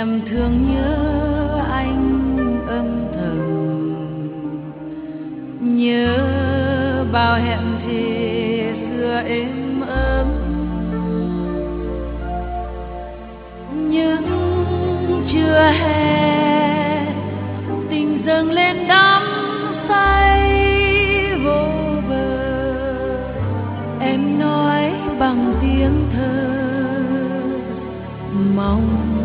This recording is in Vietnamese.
em thương nhớ anh âm thầm, nhớ bao hẹn thề xưa êm ấm. Nhưng chưa hè tình dâng lên đắm say vô bờ, em nói bằng tiếng thơ mong